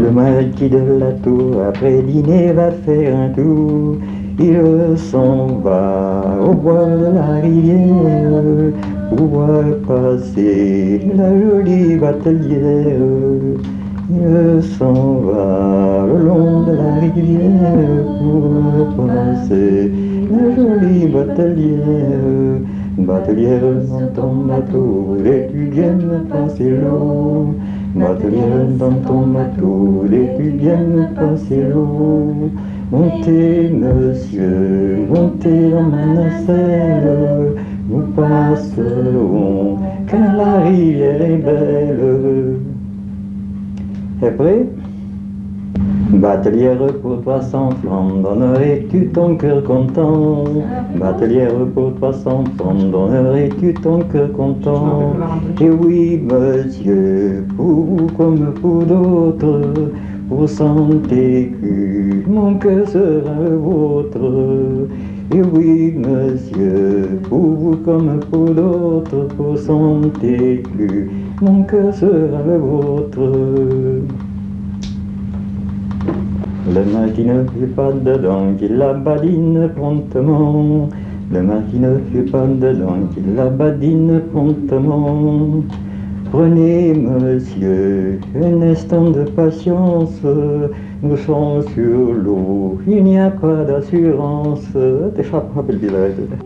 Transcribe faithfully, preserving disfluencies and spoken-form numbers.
Le marquis de la tour, après dîner, va faire un tour. Il s'en va au bord de la rivière pour voir passer la jolie batelière. Il s'en va le long de la rivière pour voir passer la jolie batelière. Batelière dans ton bateau, es-tu bien passer l'eau? Batelière dans ton bateau, es-tu bien passer l'eau? Montez, monsieur, montez dans ma nacelle, nous passerons, car la rivière est belle. T'es prêt? Batelière pour toi sans flamme, donnerais-tu ton cœur content? Batelière pour toi sans flamme, donnerais-tu ton cœur content? Et oui, monsieur, pour vous comme pour d'autres, pour cent écus, mon cœur sera le vôtre. Et oui, monsieur, pour vous comme pour d'autres, pour cent écus, mon cœur sera le vôtre. Le marquis ne fut pas dedans, qu'il la badine promptement. Le marquis ne fut pas dedans, qu'il la badine promptement. Prenez, monsieur, un instant de patience, nous sommes sur l'eau, il n'y a pas d'assurance. T'échappes, rappelle,